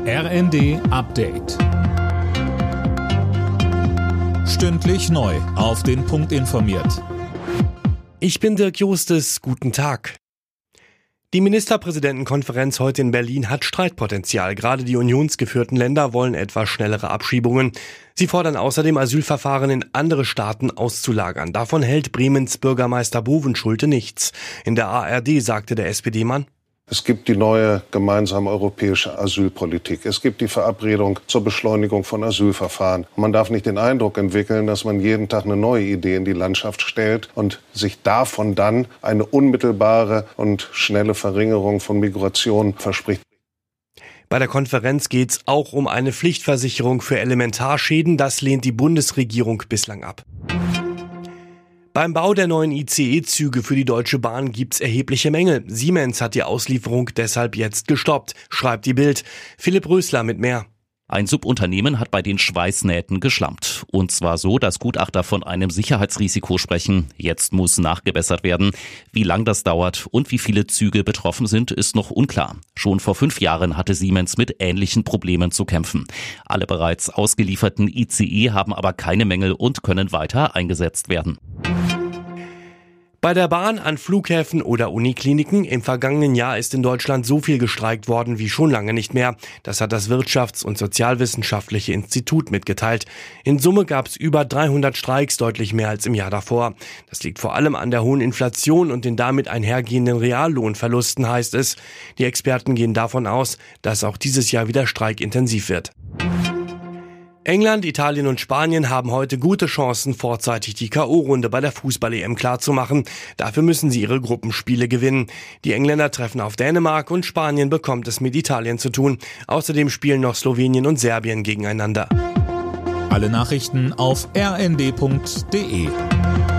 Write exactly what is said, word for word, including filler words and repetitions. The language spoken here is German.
R N D Update. Stündlich neu auf den Punkt informiert. Ich bin Dirk Justes, guten Tag. Die Ministerpräsidentenkonferenz heute in Berlin hat Streitpotenzial. Gerade die unionsgeführten Länder wollen etwas schnellere Abschiebungen. Sie fordern außerdem, Asylverfahren in andere Staaten auszulagern. Davon hält Bremens Bürgermeister Bovenschulte nichts. In der A R D sagte der S P D-Mann: Es gibt die neue gemeinsame europäische Asylpolitik. Es gibt die Verabredung zur Beschleunigung von Asylverfahren. Man darf nicht den Eindruck entwickeln, dass man jeden Tag eine neue Idee in die Landschaft stellt und sich davon dann eine unmittelbare und schnelle Verringerung von Migration verspricht. Bei der Konferenz geht es auch um eine Pflichtversicherung für Elementarschäden. Das lehnt die Bundesregierung bislang ab. Beim Bau der neuen I C E-Züge für die Deutsche Bahn gibt's erhebliche Mängel. Siemens hat die Auslieferung deshalb jetzt gestoppt, schreibt die Bild. Philipp Rösler mit mehr. Ein Subunternehmen hat bei den Schweißnähten geschlampt. Und zwar so, dass Gutachter von einem Sicherheitsrisiko sprechen. Jetzt muss nachgebessert werden. Wie lang das dauert und wie viele Züge betroffen sind, ist noch unklar. Schon vor fünf Jahren hatte Siemens mit ähnlichen Problemen zu kämpfen. Alle bereits ausgelieferten I C E haben aber keine Mängel und können weiter eingesetzt werden. Bei der Bahn, an Flughäfen oder Unikliniken im vergangenen Jahr ist in Deutschland so viel gestreikt worden wie schon lange nicht mehr. Das hat das Wirtschafts- und Sozialwissenschaftliche Institut mitgeteilt. In Summe gab es über dreihundert Streiks, deutlich mehr als im Jahr davor. Das liegt vor allem an der hohen Inflation und den damit einhergehenden Reallohnverlusten, heißt es. Die Experten gehen davon aus, dass auch dieses Jahr wieder streikintensiv wird. England, Italien und Spanien haben heute gute Chancen, vorzeitig die K O-Runde bei der Fußball-E M klarzumachen. Dafür müssen sie ihre Gruppenspiele gewinnen. Die Engländer treffen auf Dänemark und Spanien bekommt es mit Italien zu tun. Außerdem spielen noch Slowenien und Serbien gegeneinander. Alle Nachrichten auf r n d punkt d e.